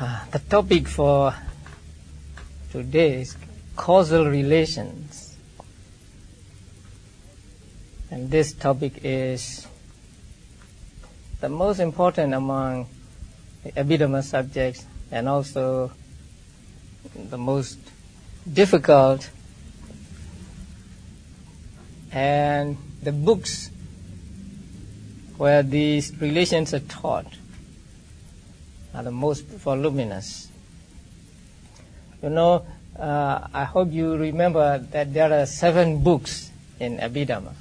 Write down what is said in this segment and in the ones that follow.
The topic for today is causal relations. And this topic is the most important among the Abhidhamma subjects and also the most difficult, and the books where these relations are taught are the most voluminous. I hope you remember that there are 7 books in Abhidhamma.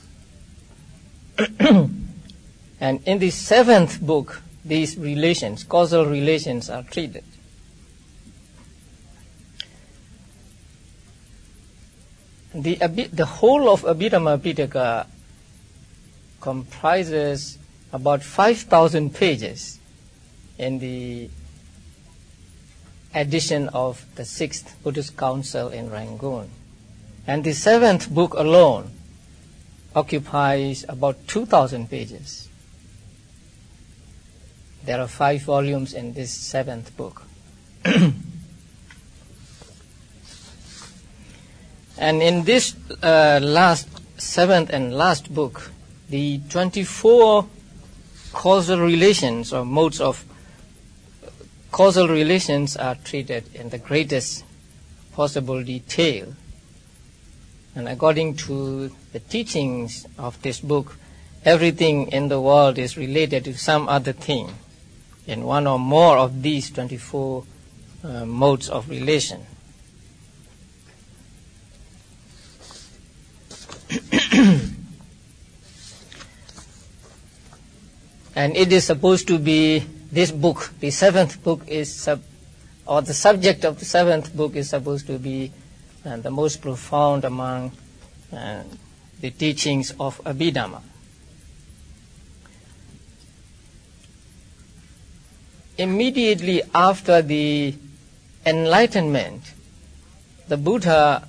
And in the 7th book, these relations, causal relations, are treated. The whole of Abhidhamma Pitaka comprises about 5,000 pages in the edition of the 6th Buddhist Council in Rangoon. And the 7th book alone occupies about 2,000 pages. There are 5 volumes in this 7th book. And in this 7th and last book, the 24 causal relations or modes of causal relations are treated in the greatest possible detail. And according to the teachings of this book, everything in the world is related to some other thing in one or more of these 24 modes of relation. And it is supposed to be, this book, the 7th book is, the subject of the 7th book is supposed to be the most profound among the teachings of Abhidhamma. Immediately after the enlightenment, the Buddha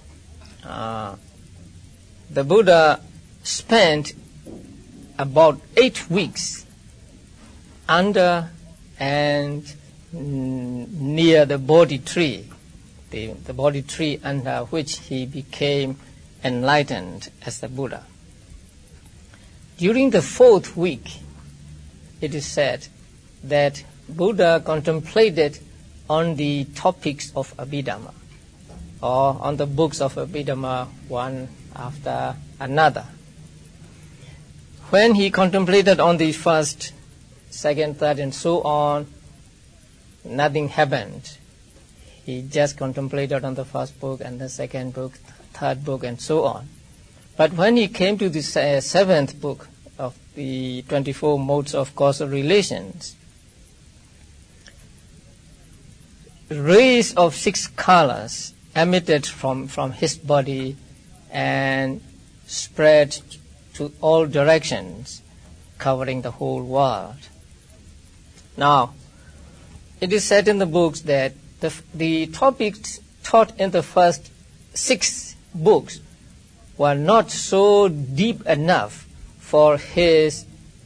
spent about 8 weeks under and near the Bodhi tree, the Bodhi tree under which he became enlightened as the Buddha. During the 4th week, it is said that Buddha contemplated on the topics of Abhidhamma, or on the books of Abhidhamma one after another. When he contemplated on the 1st, 2nd, 3rd, and so on, nothing happened. He just contemplated on the 1st book and the 2nd book, 3rd book, and so on. But when he came to the 7th book of the 24 modes of causal relations, rays of 6 colors emitted from his body and spread to all directions, covering the whole world. Now, it is said in the books that the topics taught in the first 6 books were not so deep enough for his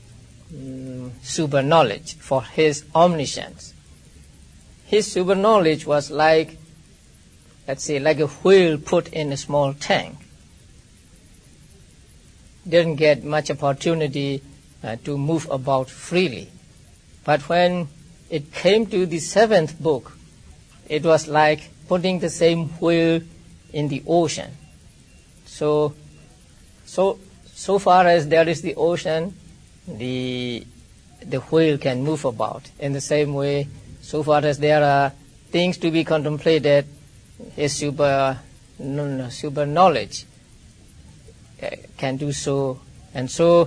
super knowledge, for his omniscience. His super knowledge was like, let's say, like a whale put in a small tank. Didn't get much opportunity to move about freely. But when it came to the 7th book, it was like putting the same whale in the ocean. So far as there is the ocean, the whale can move about. In the same way, so far as there are things to be contemplated, his super knowledge can do so. And so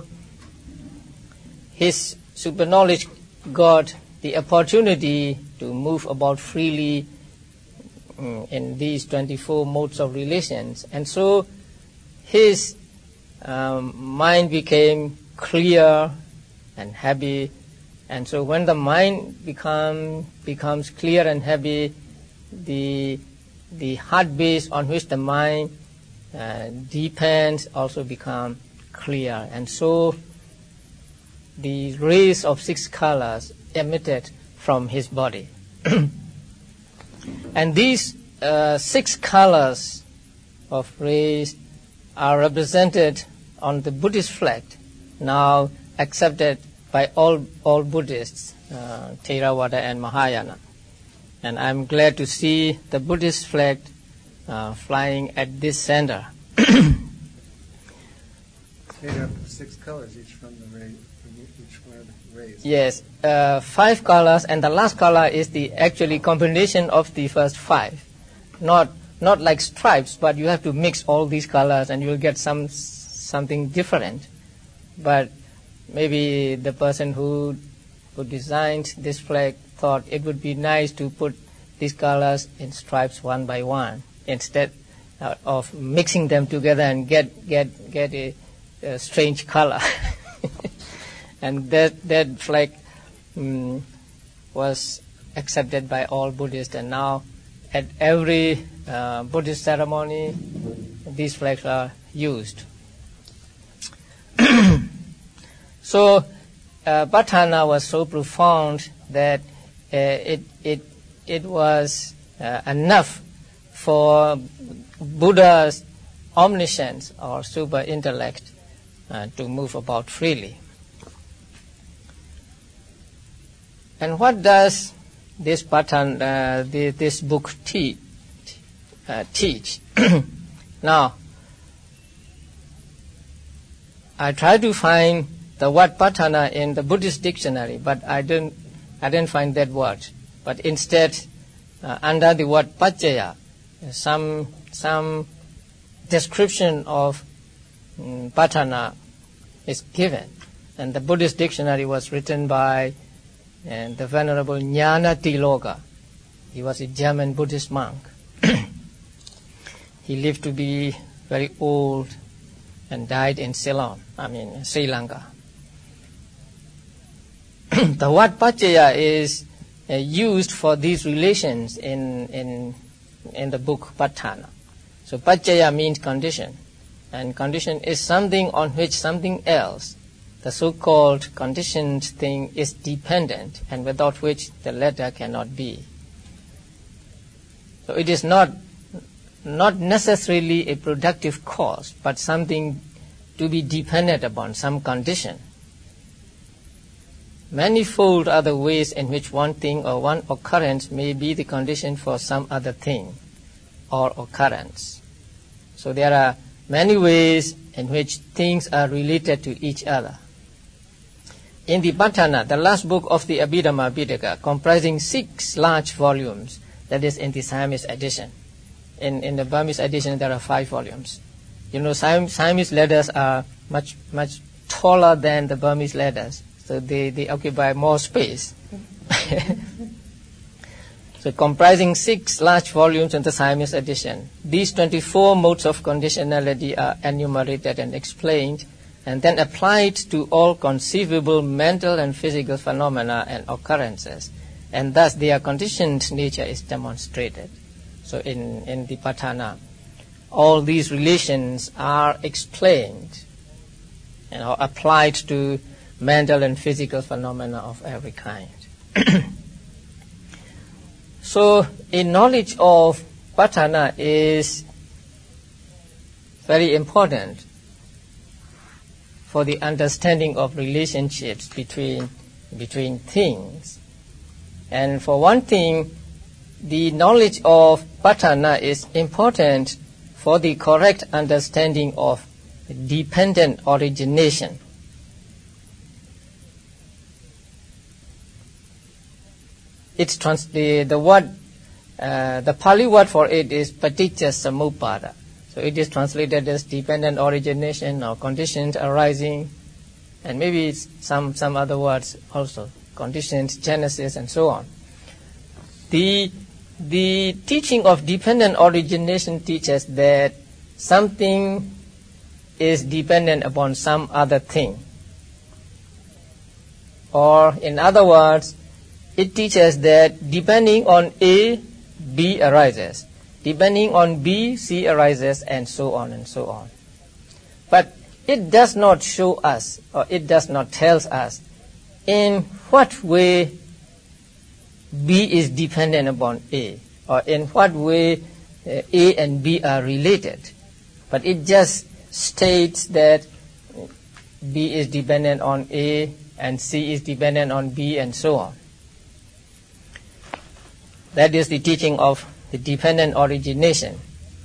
his super knowledge got the opportunity to move about freely in these 24 modes of relations. And so his mind became clear and happy. And so when the mind becomes clear and happy, the heart base on which the mind depends also become clear. And so the rays of 6 colors emitted from his body. And these 6 colors of rays are represented on the Buddhist flag, now accepted by all Buddhists, Theravada and Mahayana. And I'm glad to see the Buddhist flag flying at this center. Made up of 6 colors, each one of the rays. Yes, 5 colors, and the last color is the actually combination of the first 5. Not like stripes, but you have to mix all these colors, and you'll get something different. But maybe the person who designed this flag thought it would be nice to put these colors in stripes one by one instead of mixing them together and get a strange color. And that flag was accepted by all Buddhists, and now at every Buddhist ceremony these flags are used. So Patthana was so profound that it was enough for Buddha's omniscience or super intellect to move about freely. And what does this Patthana, this book teach? Now, I tried to find the word Patthana in the Buddhist dictionary, but I didn't find that word. But instead, under the word Paccaya, some description of Patthana is given. And the Buddhist dictionary was written by the Venerable Jnanatiloka. He was a German Buddhist monk. He lived to be very old and died in Ceylon, Sri Lanka. The word Paccaya is used for these relations in the book Patthana. So Paccaya means condition, and condition is something on which something else, the so-called conditioned thing, is dependent, and without which the latter cannot be. So it is not necessarily a productive cause, but something to be dependent upon, some condition. Manifold are the ways in which one thing or one occurrence may be the condition for some other thing or occurrence. So there are many ways in which things are related to each other. In the Patthana, the last book of the Abhidhamma Pitaka, comprising 6 large volumes, that is in the Siamese edition. In the Burmese edition, there are 5 volumes. You know, Siamese letters are much taller than the Burmese letters, so they occupy more space. So comprising 6 large volumes in the Siamese edition. These 24 modes of conditionality are enumerated and explained, and then applied to all conceivable mental and physical phenomena and occurrences, and thus their conditioned nature is demonstrated. So in the Patthana, all these relations are explained and are applied to mental and physical phenomena of every kind. So a knowledge of Patthana is very important for the understanding of relationships between things. And for one thing, the knowledge of Patthana is important for the correct understanding of dependent origination. It's the Pali word for it is paticca samuppada. So it is translated as dependent origination or conditions arising, and maybe it's some other words also, conditions, genesis, and so on. The teaching of dependent origination teaches that something is dependent upon some other thing. Or in other words, it teaches that depending on A, B arises. Depending on B, C arises, and so on and so on. But it does not show us, or it does not tell us, in what way B is dependent upon A, or in what way A and B are related. But it just states that B is dependent on A and C is dependent on B and so on. That is the teaching of the dependent origination.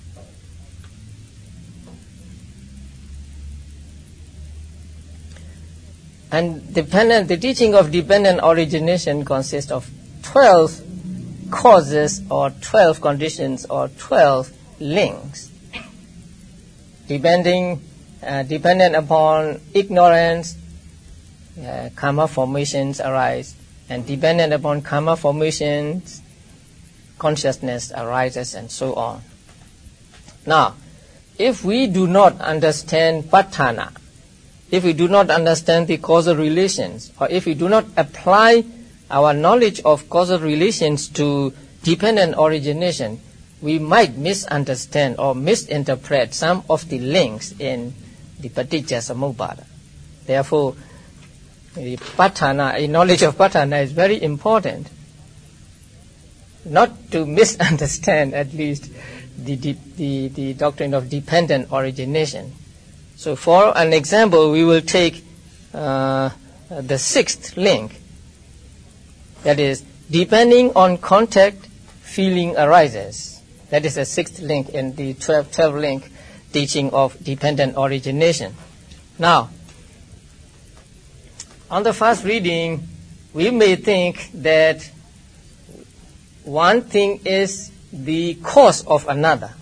And the teaching of dependent origination consists of 12 causes or 12 conditions or 12 links. Dependent upon ignorance, karma formations arise, and dependent upon karma formations, consciousness arises, and so on. Now, if we do not understand patthana, if we do not understand the causal relations, or if we do not apply our knowledge of causal relations to dependent origination, we might misunderstand or misinterpret some of the links in the Paticcasamuppada. Therefore, the patthana, a knowledge of patthana is very important, not to misunderstand at least the doctrine of dependent origination. So for an example, we will take the sixth link. That is, depending on contact, feeling arises. That is the sixth link in the 12 link teaching of dependent origination. Now, on the first reading, we may think that one thing is the cause of another.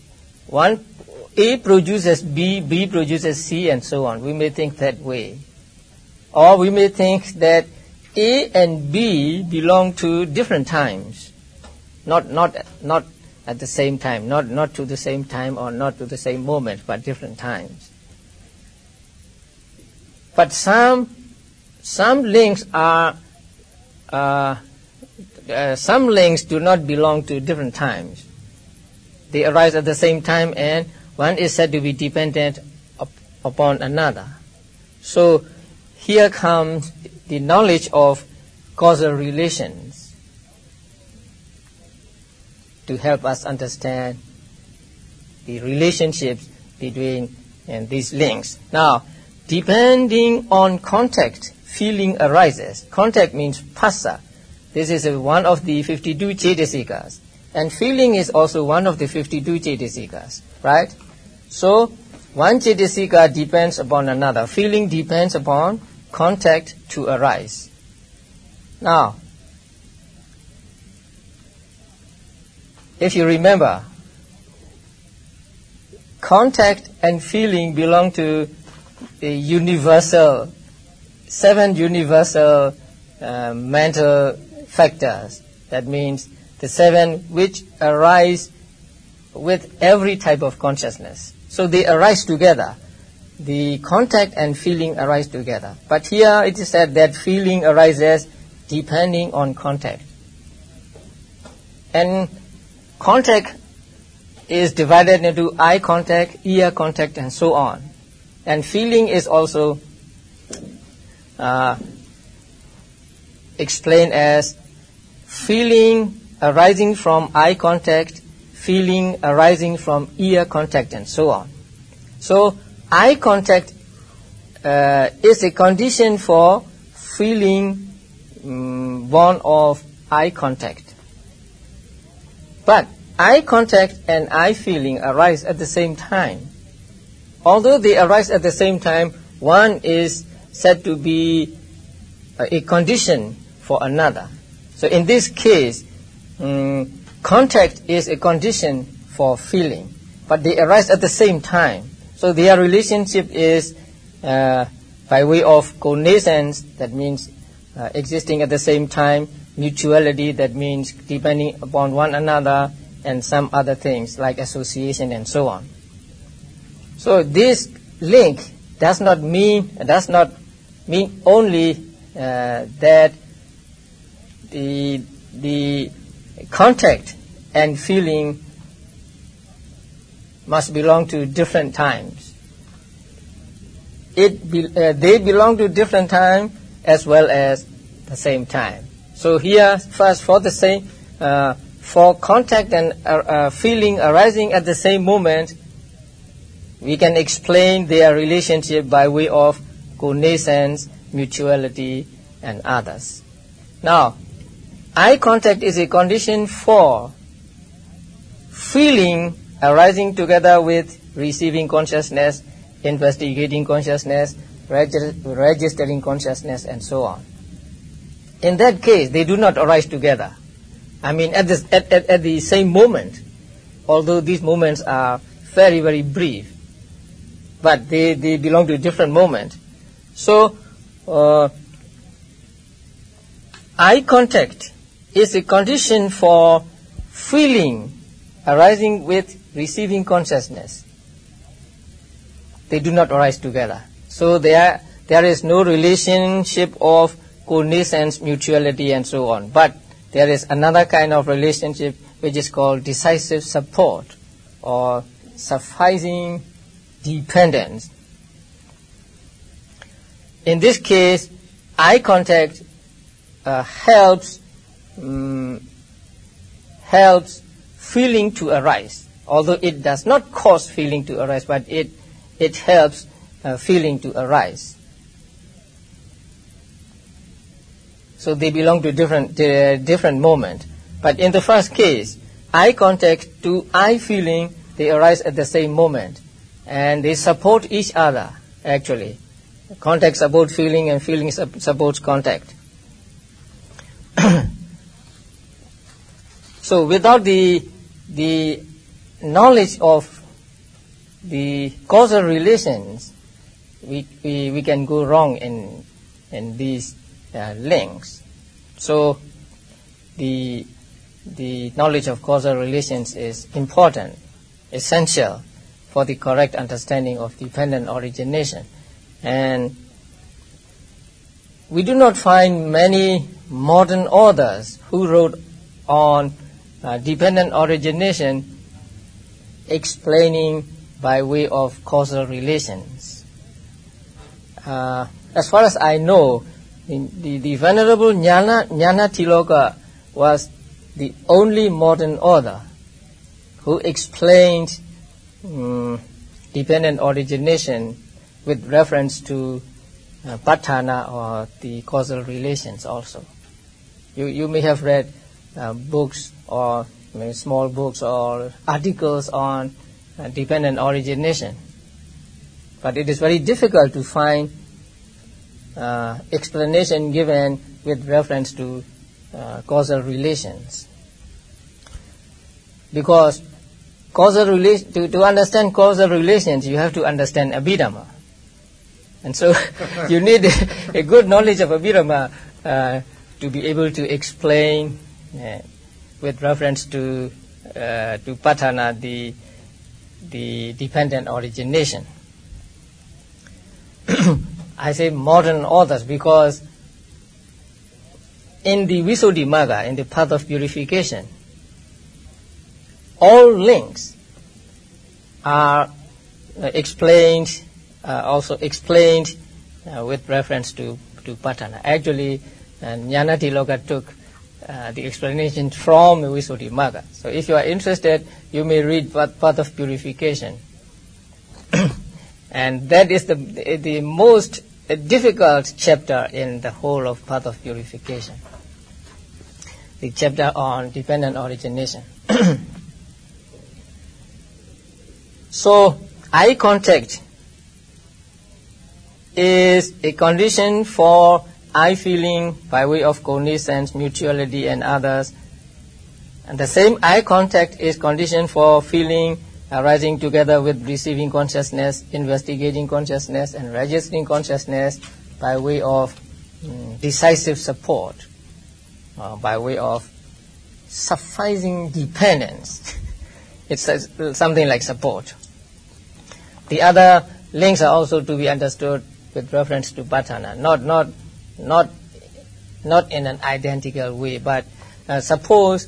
A produces B, B produces C, and so on. We may think that way. Or we may think that A and B belong to different times. Not at the same time, not to the same time or not to the same moment, but different times. But some links are some links do not belong to different times. They arise at the same time, and one is said to be dependent upon another. So here comes the knowledge of causal relations to help us understand the relationships between these links. Now, depending on contact, feeling arises. Contact means phassa. This is one of the 52 cetasikas. And feeling is also one of the 52 cetasikas, right? So, one cetasika depends upon another. Feeling depends upon contact to arise. Now, if you remember, contact and feeling belong to the universal, 7 universal mental factors. That means the 7 which arise with every type of consciousness. So they arise together. The contact and feeling arise together. But here it is said that feeling arises depending on contact. And contact is divided into eye contact, ear contact, and so on. And feeling is also explained as feeling arising from eye contact, feeling arising from ear contact, and so on. So, eye contact is a condition for feeling born of eye contact. But eye contact and eye feeling arise at the same time. Although they arise at the same time, one is said to be a condition for another. So in this case, contact is a condition for feeling, but they arise at the same time. So their relationship is by way of connaissance, that means existing at the same time, mutuality, that means depending upon one another, and some other things like association and so on. So this link does not mean only that the contact and feeling must belong to different times. They belong to different time as well as the same time. So here, first, for the same, for contact and feeling arising at the same moment, we can explain their relationship by way of cognizance, mutuality, and others. Now, eye contact is a condition for feeling arising together with receiving consciousness, investigating consciousness, registering consciousness, and so on. In that case, they do not arise together. I mean, at the same moment, although these moments are very, very brief, but they belong to a different moment. So, eye contact is a condition for feeling arising with receiving consciousness. They do not arise together. So there is no relationship of cognizance, mutuality, and so on. But there is another kind of relationship which is called decisive support or sufficing dependence. In this case, eye contact helps feeling to arise, although it does not cause feeling to arise, but it helps feeling to arise. So they belong to different moment. But in the first case, eye contact to eye feeling, they arise at the same moment, and they support each other. Actually, contact supports feeling, and feeling supports contact. So without the knowledge of the causal relations, we can go wrong in these links. So the knowledge of causal relations is important, essential for the correct understanding of dependent origination. And we do not find many modern authors who wrote on dependent origination explaining by way of causal relations. As far as I know, the Venerable Ñāṇatiloka was the only modern author who explained dependent origination with reference to patthana or the causal relations also. You may have read books or small books or articles on dependent origination, but it is very difficult to find explanation given with reference to causal relations, because to understand causal relations, you have to understand Abhidhamma, and so you need a good knowledge of Abhidhamma to be able to explain with reference to patthana the dependent origination. I say modern authors because in the Visuddhimagga, in the path of purification, all links are also explained with reference to patthana. Actually, Ñāṇatiloka took the explanation from the Visuddhimagga. So if you are interested, you may read Path of Purification. And that is the most difficult chapter in the whole of Path of Purification, the chapter on dependent origination. So, eye contact is a condition for eye feeling by way of cognizance, mutuality, and others. And the same eye contact is condition for feeling arising together with receiving consciousness, investigating consciousness, and registering consciousness by way of decisive support, by way of sufficing dependence. It's something like support. The other links are also to be understood with reference to patthana, not in an identical way, but suppose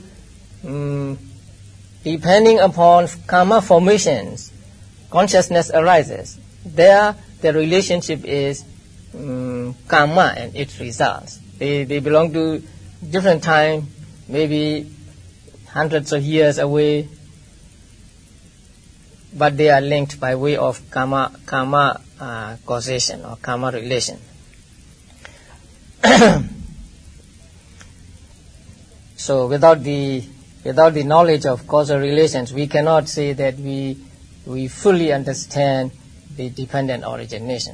depending upon karma formations, consciousness arises. There, the relationship is karma and its results. They belong to different time, maybe hundreds of years away, but they are linked by way of karma causation or karma relation. So without the knowledge of causal relations, we cannot say that we fully understand the dependent origination.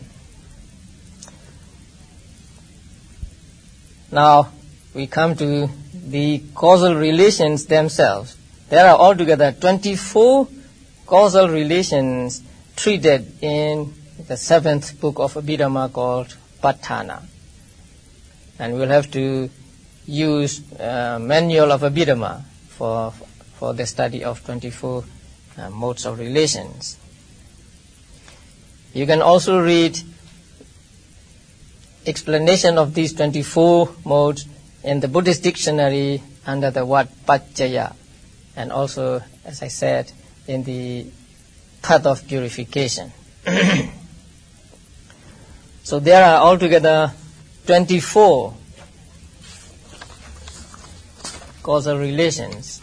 Now we come to the causal relations themselves. There are altogether 24 causal relations treated in the 7th book of Abhidhamma called Patthana. And we'll have to use manual of Abhidhamma for the study of 24 modes of relations. You can also read explanation of these 24 modes in the Buddhist dictionary under the word Paccaya, and also, as I said, in the path of purification. So there are altogether 24 causal relations.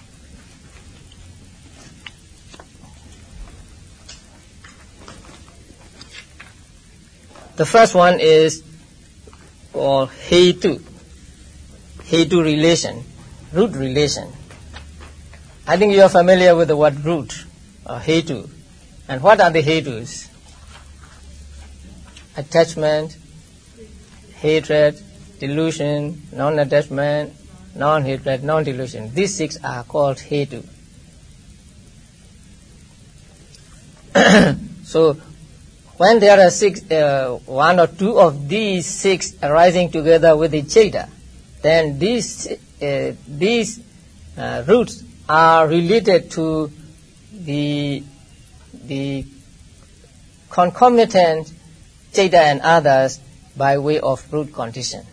The first one is called Hetu relation, root relation. I think you are familiar with the word root, or Hetu. And what are the Hetus? Attachment, hatred, delusion, non-attachment, non-hatred, non-delusion. These 6 are called Hetu. So when there are 6, 1 or 2 of these 6 arising together with the Citta, then these roots are related to the concomitant Citta and others by way of root condition.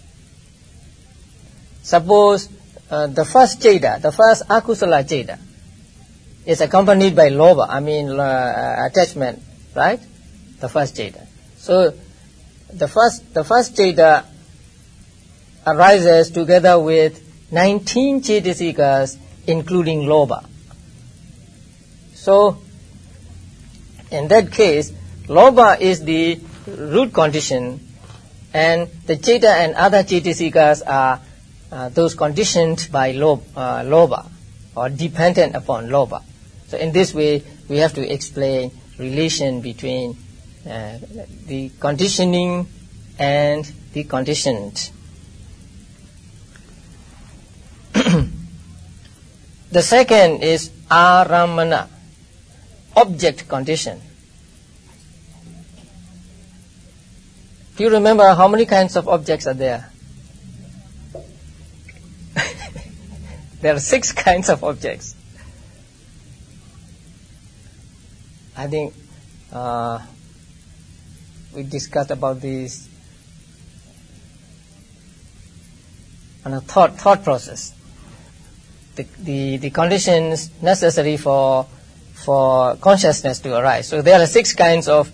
Suppose the first Citta, the first akusala Citta, is accompanied by lobha, attachment, right? The first Citta. So the first Citta arises together with 19 Cetasikas, including lobha. So in that case, lobha is the root condition, and the Citta and other Cetasikas are those conditioned by lobha, or dependent upon lobha. So in this way, we have to explain relation between the conditioning and the conditioned. The second is aramana, object condition. Do you remember how many kinds of objects are there? There are 6 kinds of objects. I think we discussed about these on a thought process. The conditions necessary for consciousness to arise. So there are 6 kinds of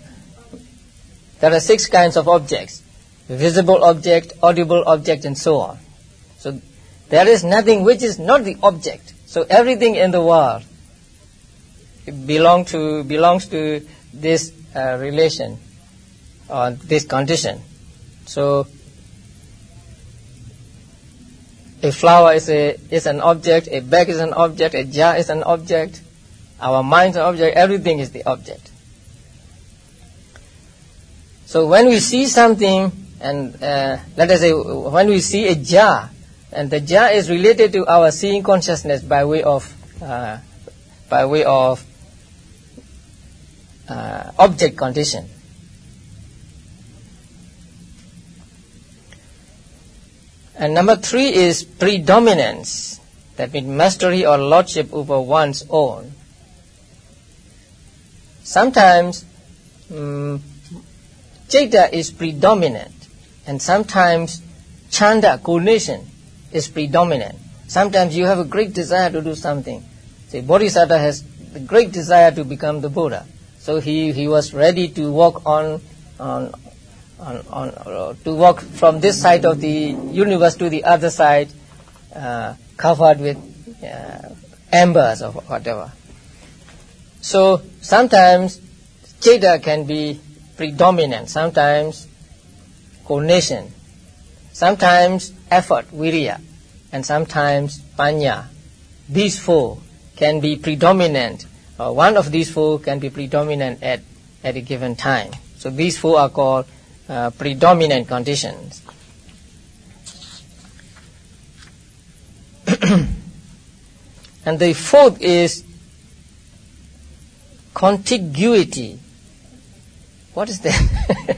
objects: visible object, audible object, and so on. So there is nothing which is not the object. So everything in the world belongs to this relation or this condition. So a flower is an object, a bag is an object, a jar is an object, our mind is an object, everything is the object. So when we see something, and let us say when we see a jar, and the jar is related to our seeing consciousness by way of object condition. And number 3 is predominance, that means mastery or lordship over one's own. Sometimes Citta is predominant, and sometimes Chanda, coordination, is predominant. Sometimes you have a great desire to do something. Say Bodhisattva has a great desire to become the Buddha, so he was ready to walk to walk from this side of the universe to the other side covered with embers or whatever. So sometimes Citta can be predominant, sometimes coordination, sometimes effort, virya, and sometimes panya. These four can be predominant, or one of these four can be predominant at a given time. So these four are called predominant conditions. And the fourth is contiguity. What is that?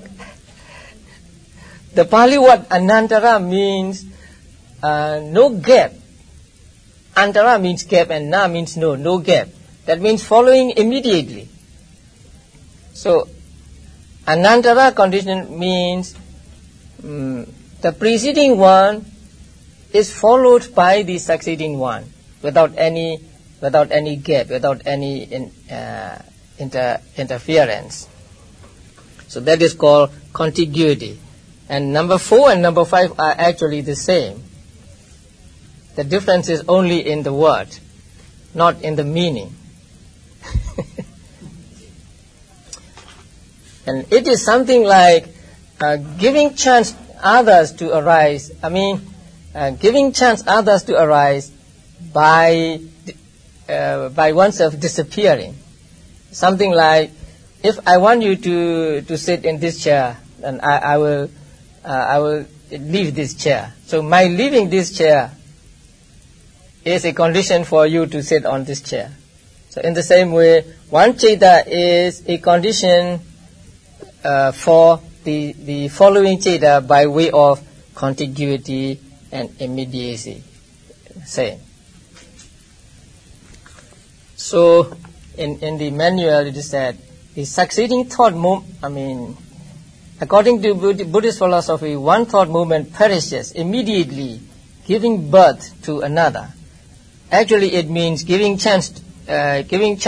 The Pali word anantara means no gap. Antara means gap and na means no gap. That means following immediately. So anantara condition means the preceding one is followed by the succeeding one without any gap, without any interference. So that is called contiguity. And number 4 and number 5 are actually the same. The difference is only in the word, not in the meaning. And it is something like giving chance others to arise. Giving chance others to arise by oneself disappearing. Something like, if I want you to sit in this chair, then I will leave this chair. So my leaving this chair is a condition for you to sit on this chair. So in the same way, one citta is a condition for the following citta by way of contiguity and immediacy. Same. So in the manual it is said the succeeding thought according to Buddhist philosophy, one thought movement perishes immediately, giving birth to another. Actually, it means giving chance to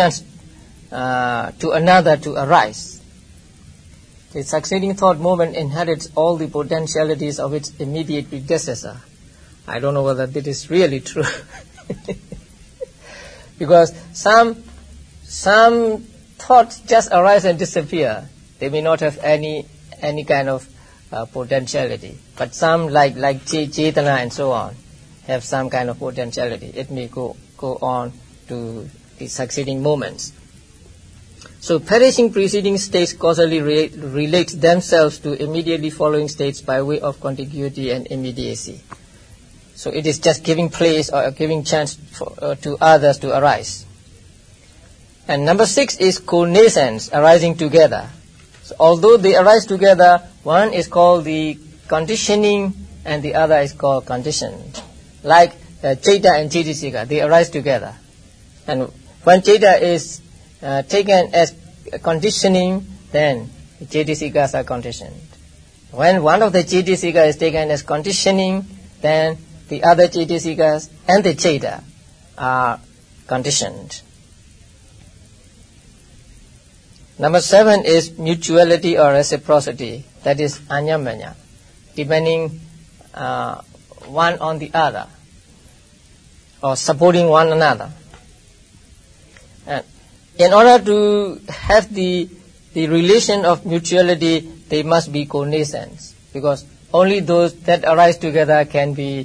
another to arise. The succeeding thought movement inherits all the potentialities of its immediate predecessor. I don't know whether that is really true, because some thoughts just arise and disappear. They may not have any kind of potentiality, but some like Cetana and so on have some kind of potentiality. It may go on to the succeeding moments. So perishing preceding states causally relate themselves to immediately following states by way of contiguity and immediacy. So it is just giving place or giving chance to others to arise. And number 6 is connaissance, arising together. So although they arise together, one is called the conditioning and the other is called conditioned. Like Citta and Cettasika, they arise together. And when Citta is taken as conditioning, then the Cettasikas are conditioned. When one of the Cettasika is taken as conditioning, then the other Cettasikas and the Citta are conditioned. Number 7 is mutuality or reciprocity, that is anyamanya, depending one on the other or supporting one another. And in order to have the relation of mutuality, they must be connaissance, because only those that arise together can be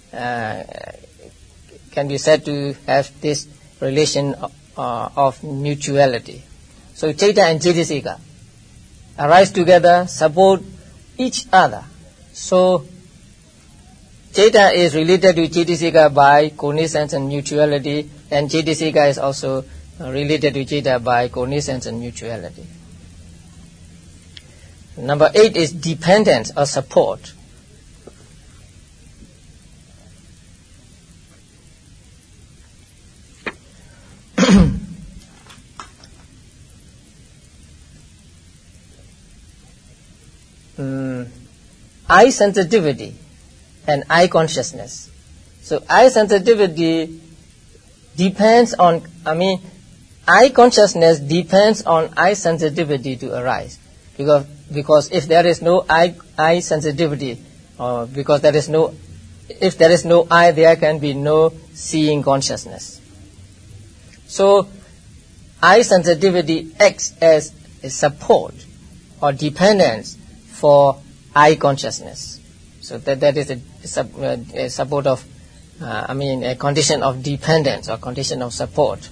said to have this relation of mutuality. So Citta and Cettasika arise together, support each other. So Citta is related to Cettasika by connaissance and mutuality, and Cettasika is also related to Citta by connaissance and mutuality. Number 8 is dependence or support. Eye sensitivity and eye consciousness. So eye sensitivity depends on, eye consciousness depends on eye sensitivity to arise. Because if there is no eye sensitivity, or because there is no if there is no eye, there can be no seeing consciousness. So, eye sensitivity acts as a support or dependence for eye consciousness. So that is a support of, a condition of dependence or condition of support.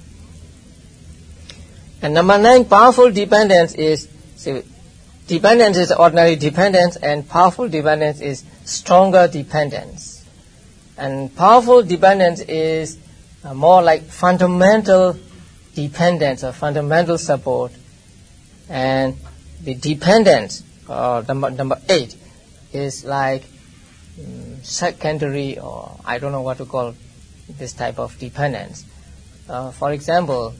And number 9, powerful dependence is, dependence is ordinary dependence, and powerful dependence is stronger dependence. And powerful dependence is more like fundamental dependence or fundamental support. And the dependence, number 8, is like secondary, or I don't know what to call this type of dependence. For example,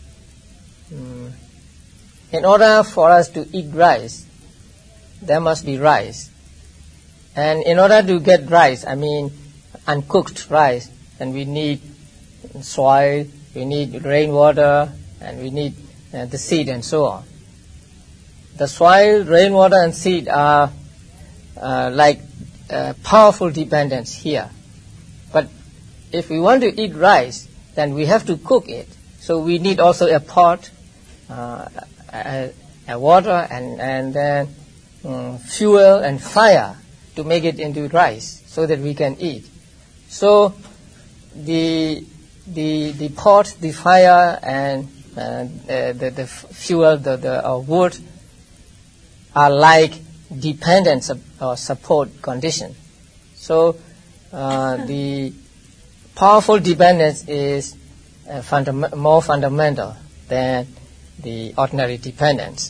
in order for us to eat rice, there must be rice. And in order to get rice, uncooked rice, then we need soil, we need rainwater, and we need the seed and so on. The soil, rainwater, and seed are like powerful dependence here. But if we want to eat rice, then we have to cook it. So we need also a pot, a water, and then fuel and fire to make it into rice so that we can eat. So the pot, the fire, and the fuel, the wood are like dependence or support condition. So the powerful dependence is more fundamental than the ordinary dependence.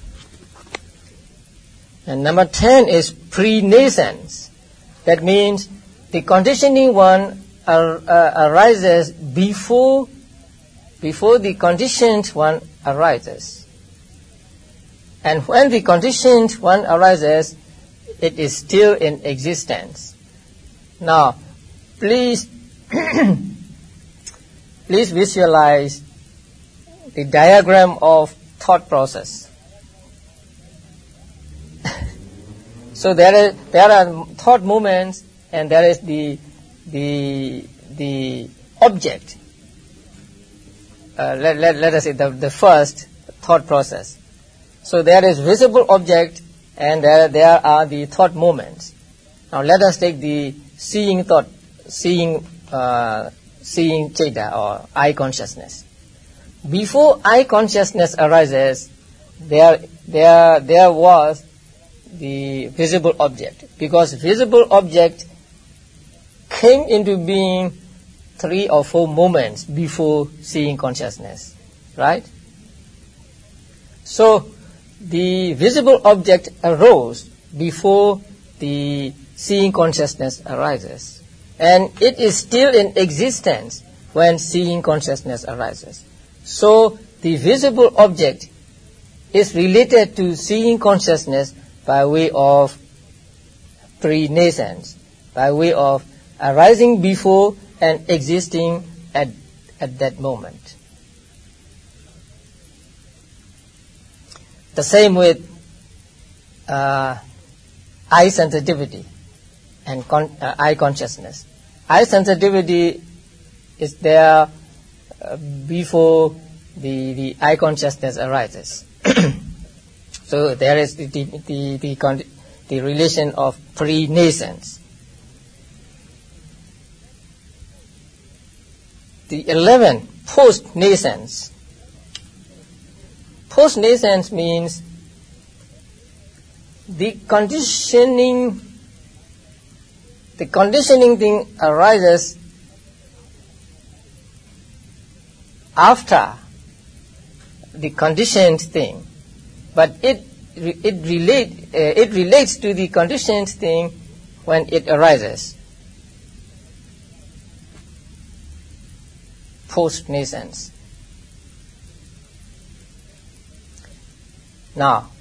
And number 10 is pre-nascence. That means the conditioning one arises before the conditioned one arises. And when the conditioned one arises, it is still in existence. Now, please visualize the diagram of thought process. So there are thought movements, and there is the object. Let us say the first thought process. So there is visible object, and there are the thought movements. Now let us take the seeing chaita or eye consciousness. Before eye consciousness arises, there was the visible object, because visible object came into being 3 or 4 moments before seeing consciousness, right? So the visible object arose before the seeing consciousness arises, and it is still in existence when seeing consciousness arises. So the visible object is related to seeing consciousness by way of pre-nascence, by way of arising before and existing at that moment. The same with eye sensitivity and eye consciousness. Eye sensitivity is there before the eye consciousness arises. So there is the relation of pre-nascence. The 11, post-nascence. Post-nascence means the conditioning thing arises after the conditioned thing, but it relates to the conditioned thing when it arises. Post-nascence. Now,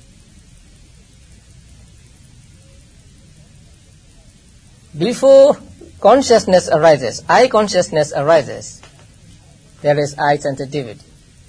before consciousness arises, eye consciousness arises, there is eye sensitivity.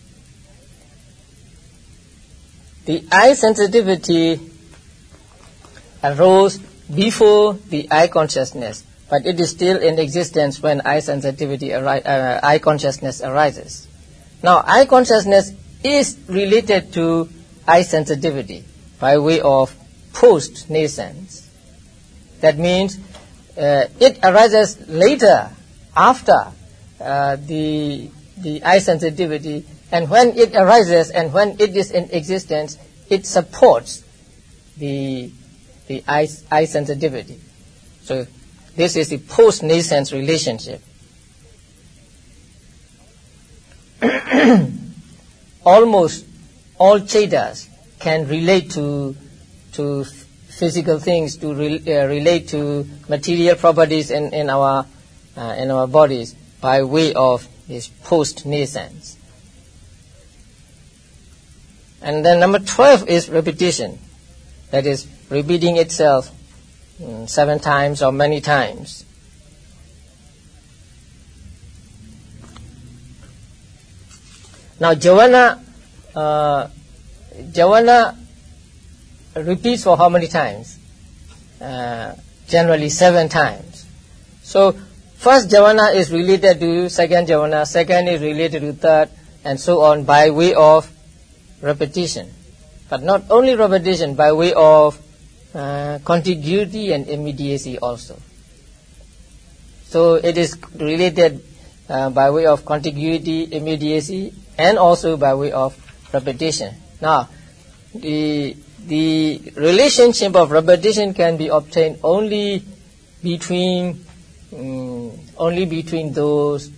The eye sensitivity arose before the eye consciousness but it is still in existence when eye sensitivity, eye consciousness arises. Now, eye consciousness is related to eye sensitivity by way of post-nascence. That means it arises later, after the eye sensitivity, and when it arises and when it is in existence, it supports the eye sensitivity. So this is the post-nascence relationship. Almost all Chetas can relate to physical things, to relate to material properties in our bodies by way of this post-nascence. And then number 12 is repetition. That is, repeating itself 7 times or many times. Now, Javana repeats for how many times? Generally 7 times. So, first Javana is related to second Javana, second is related to third, and so on by way of repetition. But not only repetition, by way of contiguity and immediacy also. So it is related by way of contiguity, immediacy, and also by way of repetition. Now, the relationship of repetition can be obtained only between those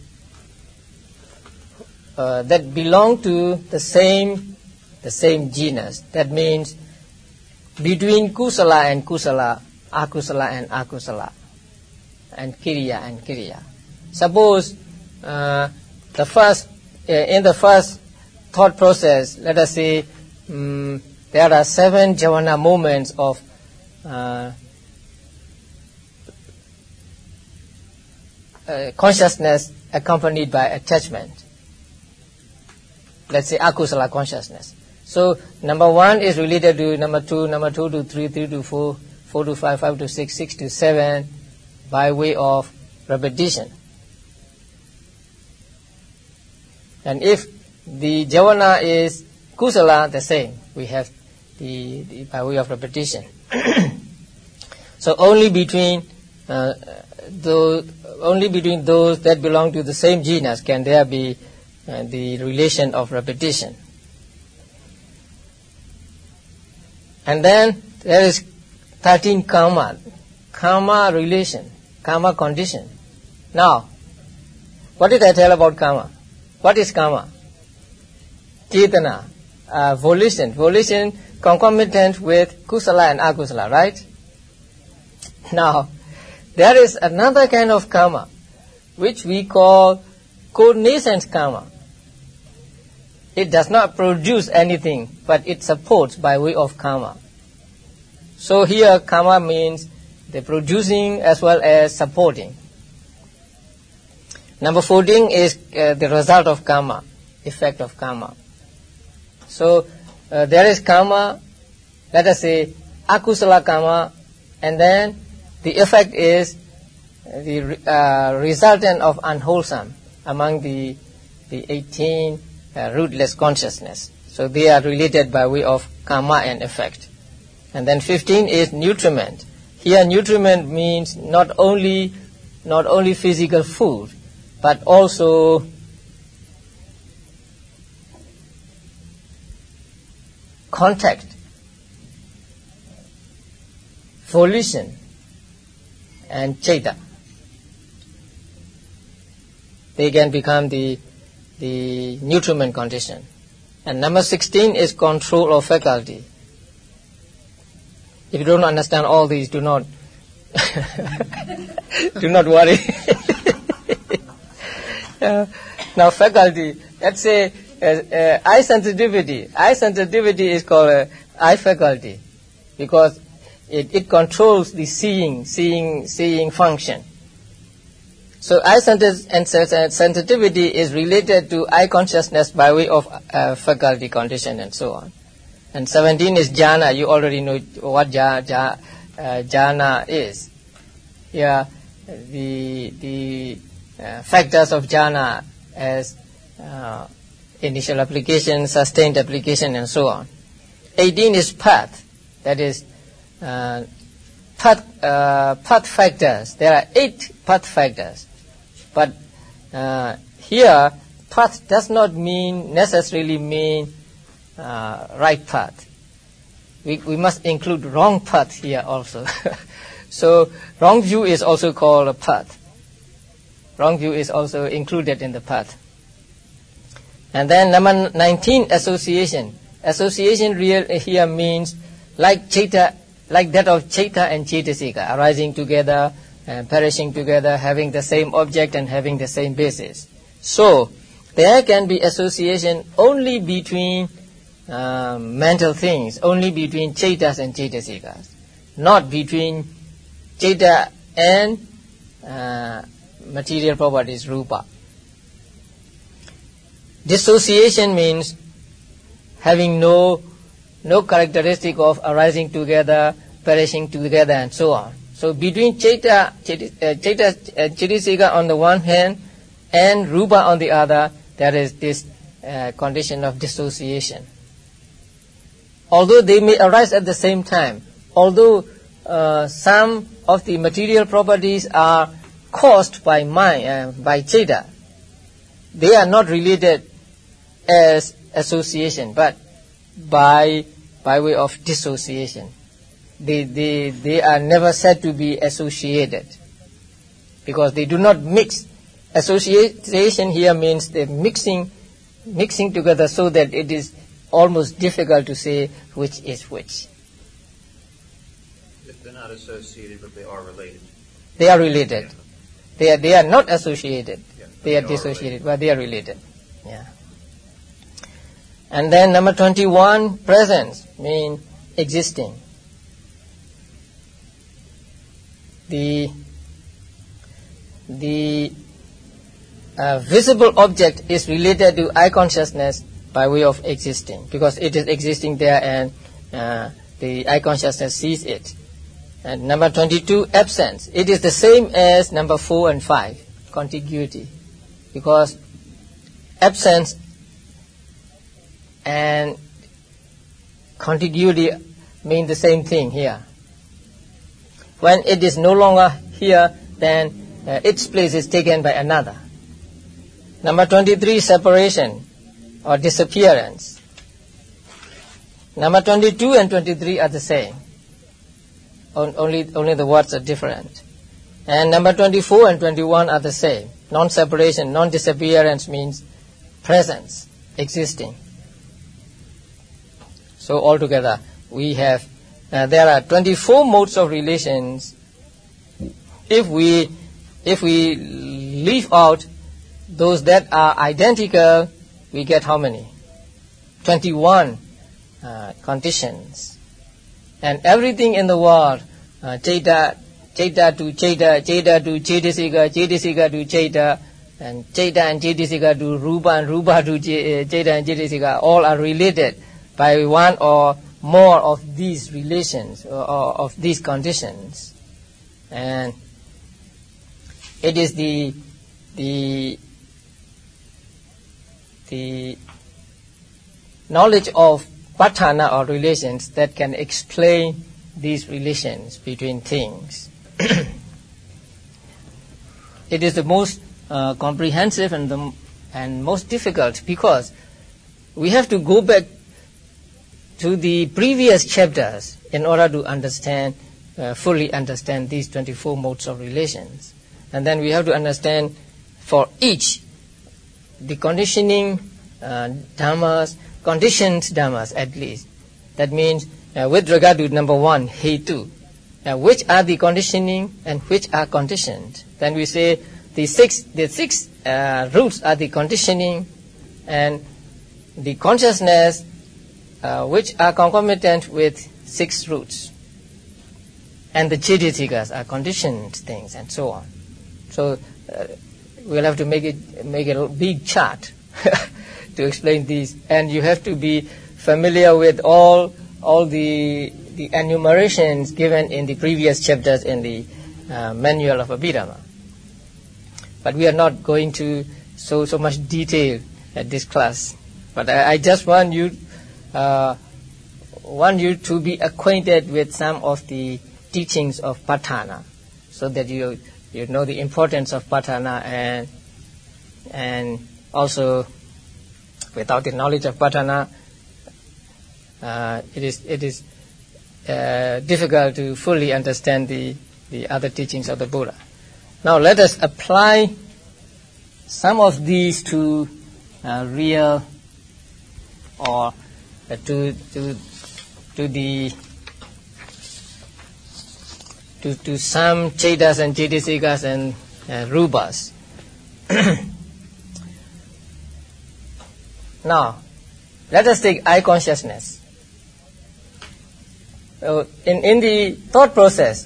that belong to the same genus. That means between kusala and kusala, akusala and akusala, and kiriya and kiriya. Suppose in the first thought process, let us say there are 7 Javana moments of consciousness accompanied by attachment. Let's say akusala consciousness. So number 1 is related to number 2 to 3, 3 to 4, 4 to 5, 5 to 6, 6 to 7 by way of repetition. And if the Javana is kusala, the same. We have the by way of repetition. So only between those that belong to the same genus can there be the relation of repetition. And then there is 13 karma relation, karma condition. Now, what did I tell about karma? What is karma? Chetana, volition concomitant with kusala and akusala, right? Now, there is another kind of karma which we call co-nascent karma. It does not produce anything, but it supports by way of karma. So here karma means the producing as well as supporting. Number 14 is the result of karma, effect of karma. So there is karma, let us say akusala karma, and then the effect is the resultant of unwholesome among the 18 rootless consciousness. So they are related by way of karma and effect. And then 15 is nutriment. Here nutriment means not only physical food, but also contact, volition, and cheta. They can become the nutriment condition. And number 16 is control of faculty. If you don't understand all these, do not worry. Now faculty, let's say eye sensitivity. Eye sensitivity is called eye faculty because it controls the seeing function. So eye sensitivity is related to eye consciousness by way of faculty condition and so on. And 17 is jhana. You already know what jhana is. Here, factors of jhana as initial application, sustained application, and so on. 18 is path, that is path factors. There are 8 path factors, but here path does not necessarily mean right path. We must include wrong path here also. So wrong view is also called a path. Wrong view is also included in the path. And then number 19, association. Association here means like that of Chaita and Cetasika, arising together and perishing together, having the same object and having the same basis. So there can be association only between mental things, only between Chaitas and Cetasikas, not between Chaita and material properties, Rupa. Dissociation means having no characteristic of arising together, perishing together, and so on. So between Chaita Cetasika on the one hand and Rupa on the other, there is this condition of dissociation. Although they may arise at the same time, although some of the material properties are caused by mind, by Chaita, they are not related as association, but by way of dissociation. They are never said to be associated because they do not mix. Association here means the mixing together so that it is almost difficult to say which is which. If they're not associated, but they are related. They are related. Yeah. They are not associated. Yeah, they are dissociated, but they are related. Yeah. And then number 21, presence, mean existing. The visible object is related to eye consciousness by way of existing, because it is existing there and the eye consciousness sees it. And number 22, absence. It is the same as number 4 and 5, contiguity, because absence and contiguity mean the same thing here. When it is no longer here, then its place is taken by another. Number 23, separation or disappearance. Number 22 and 23 are the same. Only the words are different. And number 24 and 21 are the same. Non-separation, non-disappearance means presence, existing. So altogether, we have there are 24 modes of relations. If we leave out those that are identical, we get how many? 21 conditions. And everything in the world, Chaita to Chaita, Chaita to Cetasika, Cetasika to Chaita, and Chaita and Cetasika to Rupa, and Rupa to Chaita and Cetasika, all are related by one or more of these relations, or of these conditions. And it is the knowledge of patthana or relations that can explain these relations between things. It is the most comprehensive and most difficult, because we have to go back to the previous chapters in order to fully understand these 24 modes of relations. And then we have to understand for each the conditioning dhammas, conditioned dhammas at least. That means with regard to number 1, hetu, which are the conditioning and which are conditioned. Then we say the six roots are the conditioning, and the consciousness which are concomitant with 6 roots, and the Cetasikas are conditioned things, and so on. So we'll have to make a big chart to explain these, and you have to be familiar with all the enumerations given in the previous chapters in the manual of Abhidhamma. But we are not going to so much detail at this class. But I just want you to be acquainted with some of the teachings of Patthana, so that you know the importance of Patthana, and also without the knowledge of Patthana, it is difficult to fully understand the other teachings of the Buddha. Now let us apply some of these to real, or to some Chetas and Cetasikas and Rupas. Now, let us take eye consciousness. In the thought process,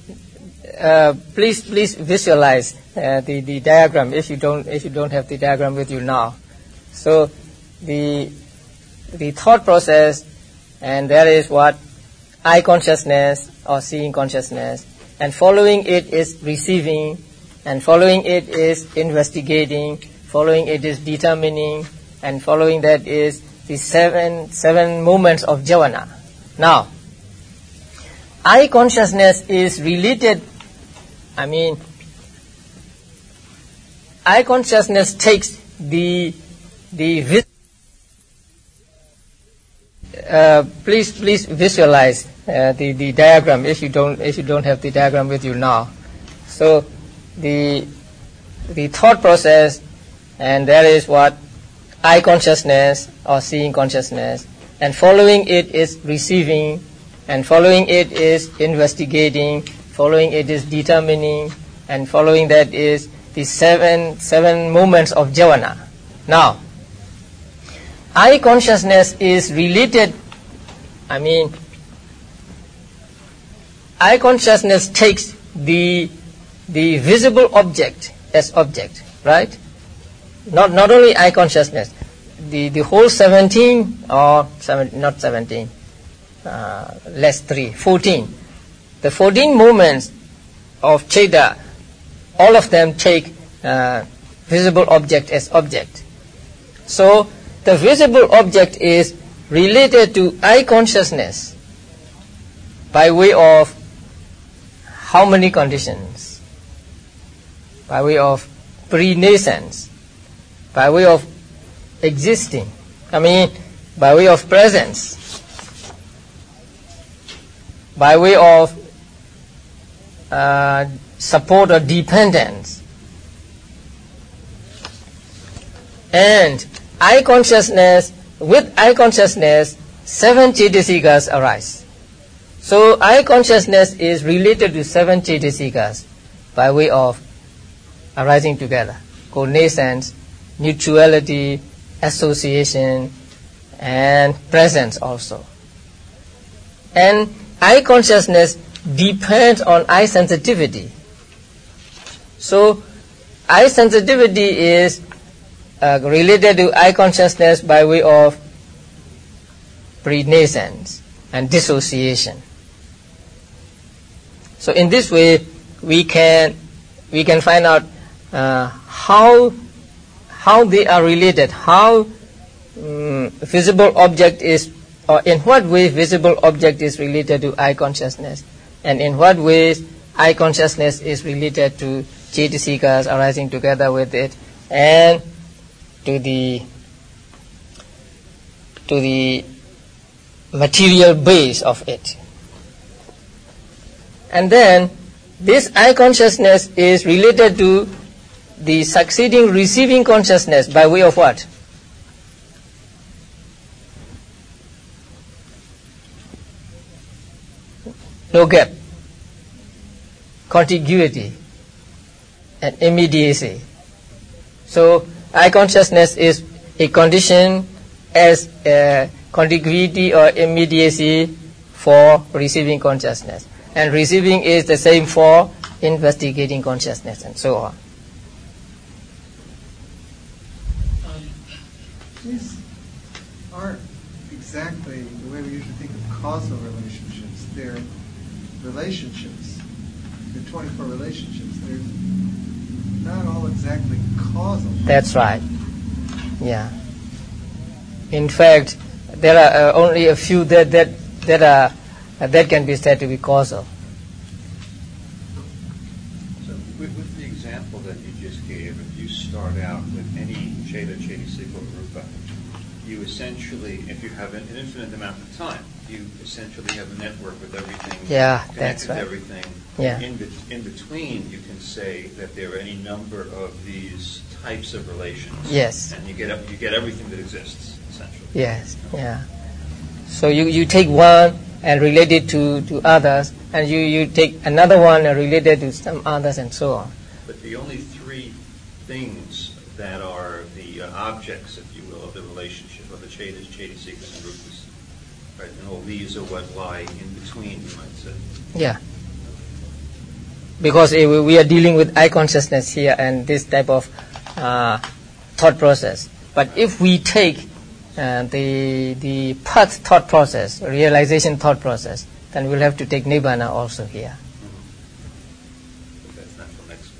please visualize the diagram if you don't have the diagram with you now. So the thought process, and there is what? Eye consciousness or seeing consciousness, and following it is receiving, and following it is investigating, following it is determining, and following that is the seven movements of jhana. Now, eye consciousness is related. Eye consciousness takes the please visualize the diagram if you don't have the diagram with you now. So the thought process, and there is what? Eye consciousness or seeing consciousness, and following it is receiving, and following it is investigating, following it is determining, and following that is the seven movements of jhana. Now, eye consciousness is related. Eye consciousness takes the visible object as object, right? Not only eye consciousness, the whole 17 or not 17, less 3, 14. The 14 movements of Cheda, all of them take visible object as object. So the visible object is related to eye consciousness by way of how many conditions? By way of pre-nascence, by way of existing, by way of presence, by way of support or dependence. And eye consciousness, with eye consciousness, 7 Cetasikas arise. So eye consciousness is related to 7 Cetasikas by way of arising together, connaissance, mutuality, association, and presence also. And eye consciousness depends on eye sensitivity. So eye sensitivity is related to eye consciousness by way of pre-nascence and dissociation. So in this way, we can find out how they are related, how visible object is, or in what way visible object is related to eye consciousness, and in what ways eye consciousness is related to Cetasikas arising together with it, and to the material base of it. And then this eye consciousness is related to the succeeding receiving consciousness by way of what? No gap, contiguity, and immediacy. So eye consciousness is a condition as contiguity or immediacy for receiving consciousness, and receiving is the same for investigating consciousness, and so on. These aren't exactly the way we usually think of causal relationships. They're relationships. the 24 relationships, they're not all exactly causal. That's right. Yeah. In fact, there are only a few that can be said to be causal. So, with the example that you just gave, if you start out with any Cheta, Chetasika, or Rupa, you essentially, if you have an infinite amount of time, you essentially have a network with everything. Yeah, connected that's right. to everything. Yeah. In between, you can say that there are any number of these types of relations. Yes. And you get everything that exists, essentially. Yes. Yeah. So you take one and relate it to others, and you take another one and relate it to some others, and so on. But the only three things that are the objects, if you will, of the relationship of the Chetas, Chetasikas, and Rupas, right? And all these are what lie in between, you might say. Yeah. Because we are dealing with eye consciousness here and this type of thought process. But if we take the path thought process, realization thought process, then we'll have to take Nibbana also here. But that's not for next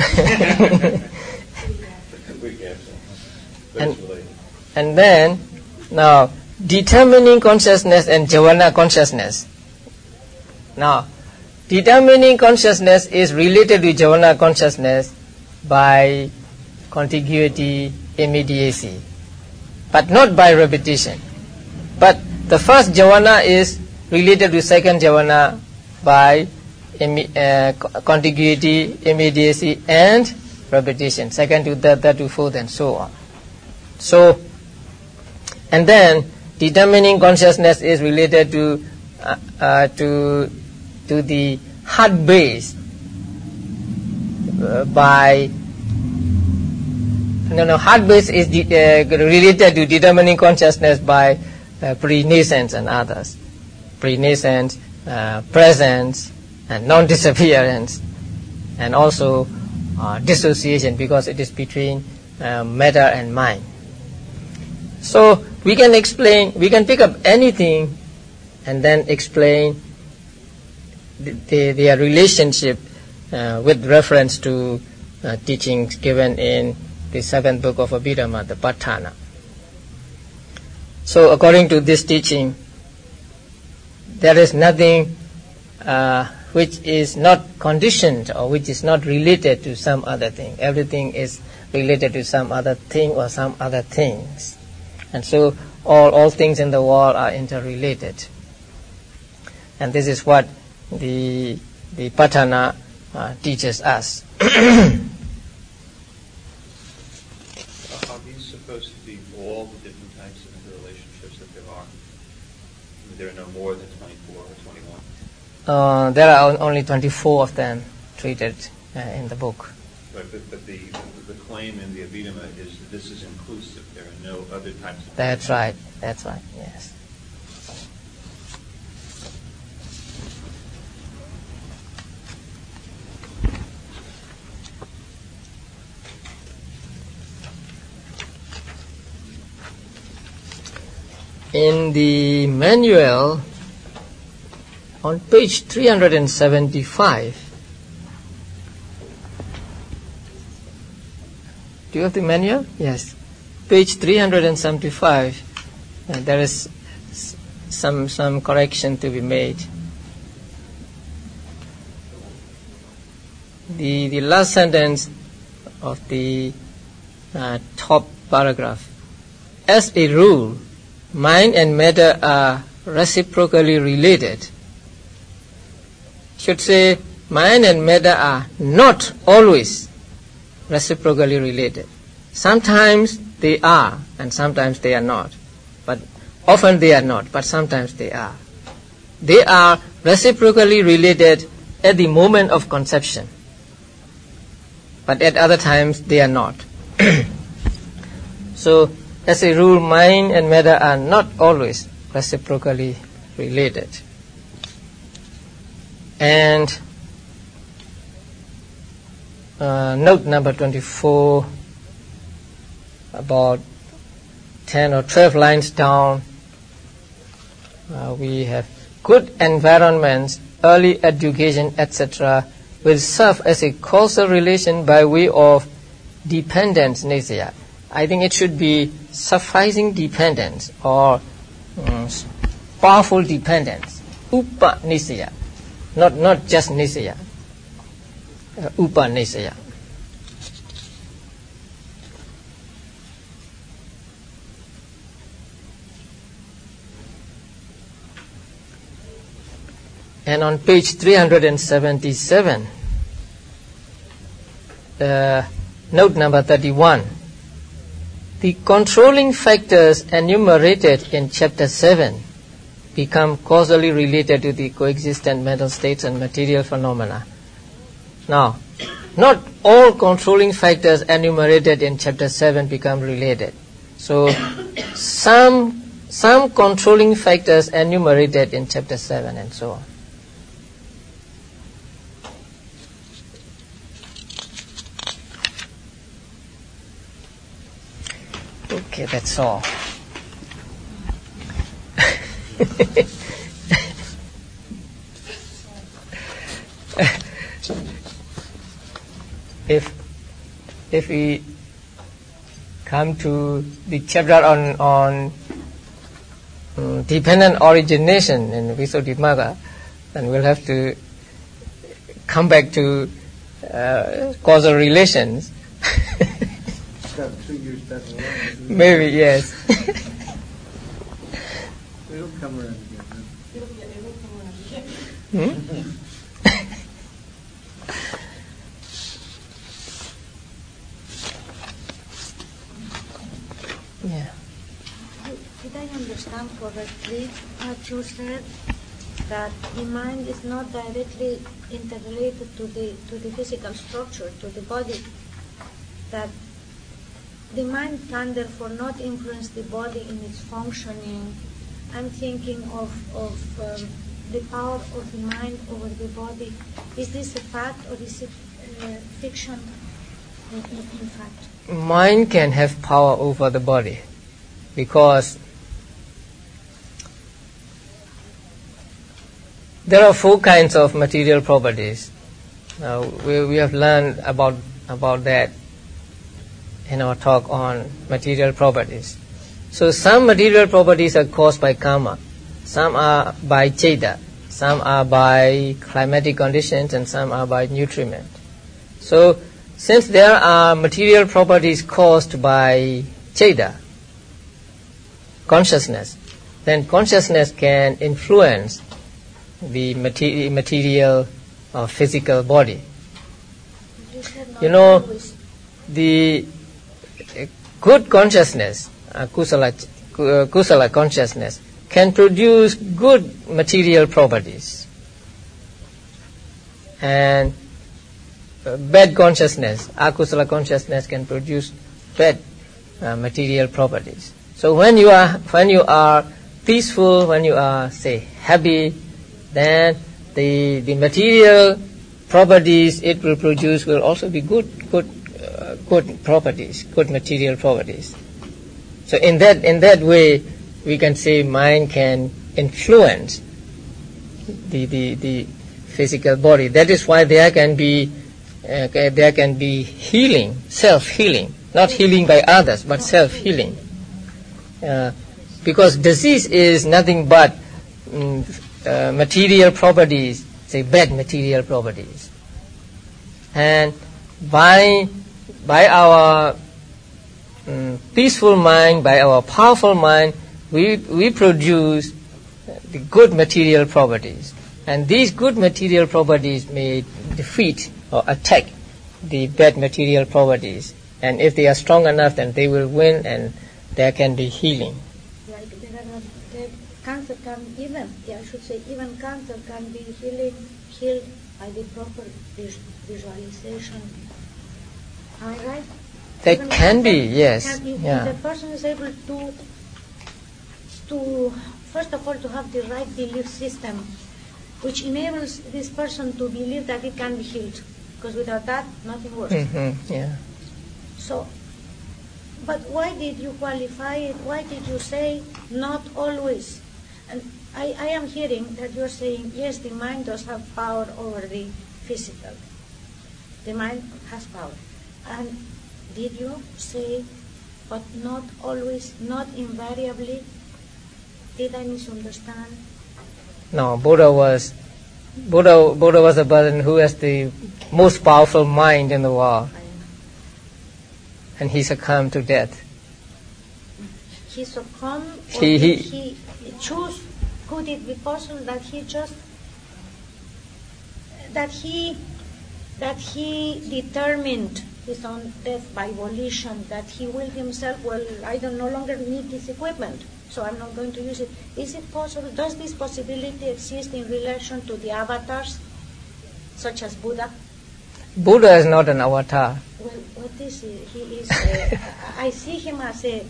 week. But it's related. And then, now, determining consciousness and jhana consciousness. Now, determining consciousness is related to jhana consciousness by contiguity, immediacy, but not by repetition. But the first jhana is related to second jhana by contiguity, immediacy, and repetition. Second to third to fourth, and so on. So, and then determining consciousness is related to the heart base heart base is related to determining consciousness by pre-nascence and others. Pre-nascence, presence, and non-disappearance, and also dissociation, because it is between matter and mind. So we can pick up anything and then explain their relationship with reference to teachings given in the 7th book of Abhidhamma, the P.A.T.T.H.A.N.A. So according to this teaching, there is nothing which is not conditioned or which is not related to some other thing. Everything is related to some other thing or some other things. And so all things in the world are interrelated. And this is what the P.A.T.H.A.N.A. teaches us. Are these supposed to be all the different types of interrelationships that there are? There are no more than 24 or 21? There are only 24 of them treated in the book. Right, but the claim in the Abhidhamma is that this is inclusive. There are no other types of That's right, yes. In the manual, on page 375, do you have the manual? Yes. Page 375, there is some correction to be made. The last sentence of the top paragraph. As a rule, mind and matter are reciprocally related. Should say, mind and matter are not always reciprocally related. Sometimes they are, and sometimes they are not. But often they are not, but sometimes they are. They are reciprocally related at the moment of conception. But at other times they are not. So, as a rule, mind and matter are not always reciprocally related. And note number 24, about 10 or 12 lines down, we have good environments, early education, etc. will serve as a causal relation by way of dependence nisaya. I think it should be sufficing dependence or powerful dependence. Upa nisaya. Not just nisaya. Upa nisaya. And on page 377, note number 31, the controlling factors enumerated in chapter 7 become causally related to the coexistent mental states and material phenomena. Now, not all controlling factors enumerated in chapter 7 become related. So, some controlling factors enumerated in chapter 7 and so on. Okay, that's all. If we come to the chapter on dependent origination in Visuddhimagga, then we'll have to come back to causal relations. Maybe, yes. It'll come around again. Yeah. Did I understand correctly that you said that the mind is not directly interrelated to the physical structure, to the body, that the mind can therefore not influence the body in its functioning? I'm thinking of the power of the mind over the body. Is this a fact or is it fiction in fact? Mind can have power over the body because there are 4 kinds of material properties. We have learned about that in our talk on material properties. So some material properties are caused by karma, some are by cheda, some are by climatic conditions, and some are by nutriment. So since there are material properties caused by cheda, consciousness, then consciousness can influence the material or physical body. You know, the good consciousness, kusala consciousness, can produce good material properties. And bad consciousness, akusala consciousness, can produce bad material properties. So when you are peaceful, when you are, say, happy, then the material properties it will produce will also be good properties, good material properties. So in that way, we can say mind can influence the physical body. That is why there can be healing, self-healing, not healing by others, but self-healing. Because disease is nothing but material properties, say bad material properties. And by our peaceful mind, by our powerful mind, we produce the good material properties. And these good material properties may defeat or attack the bad material properties. And if they are strong enough, then they will win and there can be healing. Like cancer can even cancer can be healed by the proper visualization. Am I right? That even can be, yes. If the person is able to first of all to have the right belief system, which enables this person to believe that it can be healed, because without that, nothing works. Mm-hmm, yeah. So, but why did you qualify it? Why did you say not always? And I am hearing that you're saying, yes, the mind does have power over the physical. The mind has power. And did you say, but not always, not invariably? Did I misunderstand? No, Buddha was a person who has the most powerful mind in the world, and he succumbed to death. He succumbed, or He- did he choose? Could it be possible that he just that he determined his own death by volition, that he willed himself, well, I don't no longer need this equipment, so I'm not going to use it. Is it possible? Does this possibility exist in relation to the avatars, such as Buddha? Buddha is not an avatar. Well, what is he? He is. I see him as a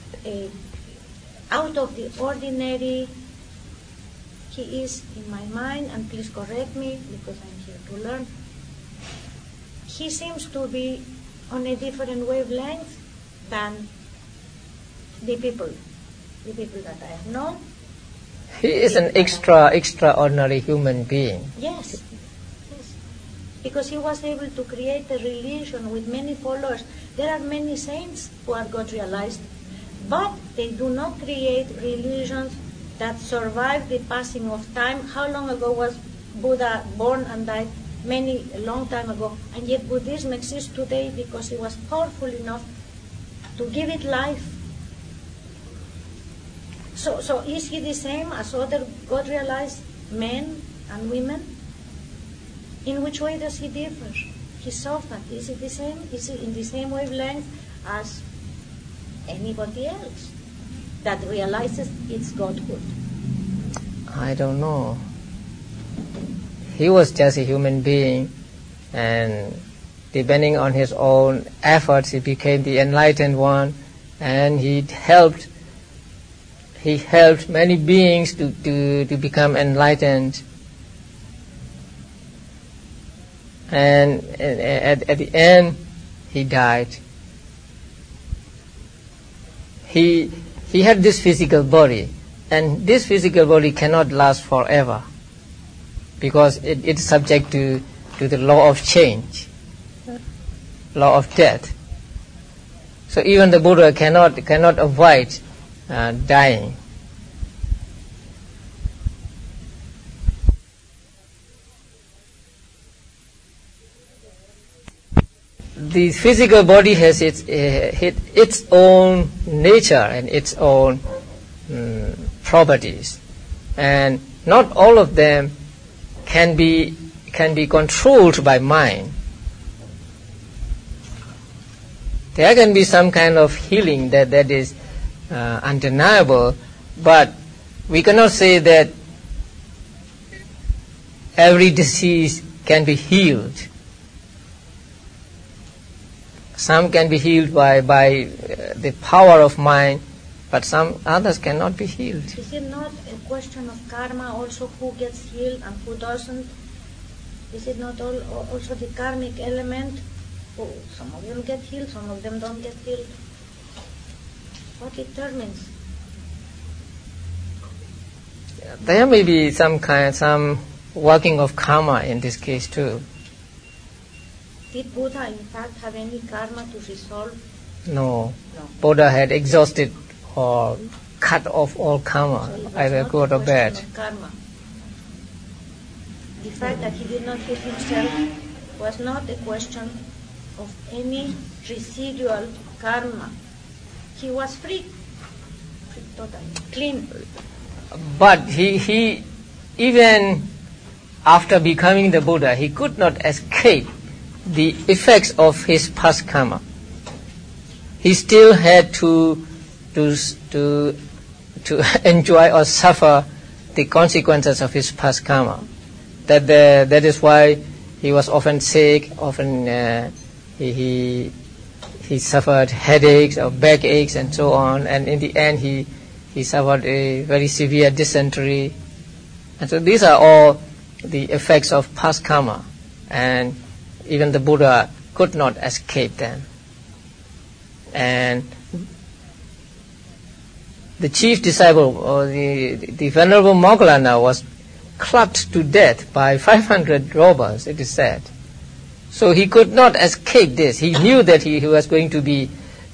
out of the ordinary. He is in my mind, and please correct me because I'm here to learn. He seems to be on a different wavelength than the people that I have known. He is an extraordinary human being. Yes, because he was able to create a religion with many followers. There are many saints who are God realized, but they do not create religions that survive the passing of time. How long ago was Buddha born and died? A long time ago. And yet Buddhism exists today because it was powerful enough to give it life. So is he the same as other God-realized men and women? In which way does he differ? His softness, is it the same? Is it in the same wavelength as anybody else that realizes its godhood? I don't know. He was just a human being, and depending on his own efforts, he became the enlightened one, and he helped many beings to become enlightened. And at the end, he died. He had this physical body, and this physical body cannot last forever, because it's subject to the law of change, law of death. So even the Buddha cannot avoid dying. The physical body has its own nature and its own properties, and not all of them can be controlled by mind. There can be some kind of healing that is undeniable, but we cannot say that every disease can be healed. Some can be healed by the power of mind, but some others cannot be healed. Is it not a question of karma also, who gets healed and who doesn't? Is it not also the karmic element? Oh, some of them get healed, some of them don't get healed. What determines? There may be some working of karma in this case too. Did Buddha in fact have any karma to resolve? No. Buddha had exhausted or cut off all karma, So either good or bad. of karma. The fact that he did not hit himself was not a question of any residual karma. He was free totally, clean. But he even after becoming the Buddha, he could not escape the effects of his past karma. He still had to enjoy or suffer the consequences of his past karma. That is why he was often sick. Often he suffered headaches or backaches and so on. And in the end, he suffered a very severe dysentery. And so these are all the effects of past karma, and even the Buddha could not escape them. And the chief disciple, or the Venerable Moggallana, was clubbed to death by 500 robbers, it is said. So he could not escape this. He knew that he was going to be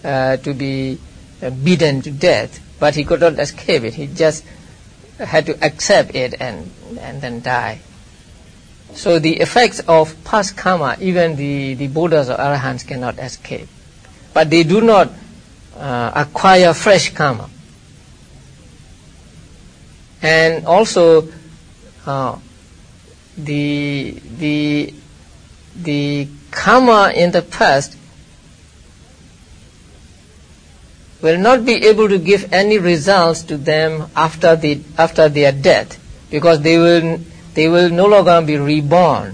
beaten to death, but he could not escape it. He just had to accept it and then die. So the effects of past karma, even the Buddhas or Arahants cannot escape. But they do not acquire fresh karma. And also the karma in the past will not be able to give any results to them after their death, because they will no longer be reborn.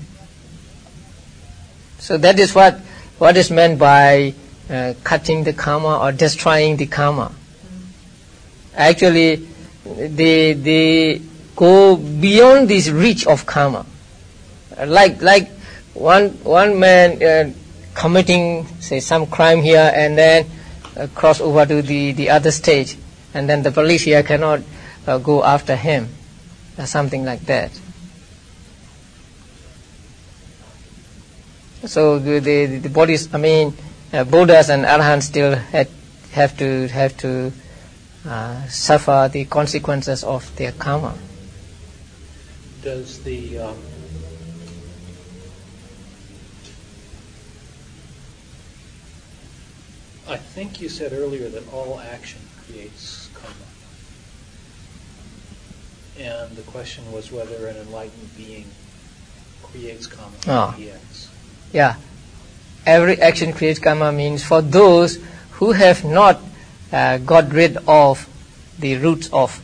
So that is what is meant by cutting the karma or destroying the karma. Actually, they go beyond this reach of karma. Like one man committing, say, some crime here and then cross over to the other stage, and then the police here cannot go after him, or something like that. So the bodies, Buddhas and Arahants still have to suffer the consequences of their karma. Does the I think you said earlier that all action creates karma. And the question was whether an enlightened being creates karma. Yes. Yeah. Every action creates karma means for those who have not got rid of the roots of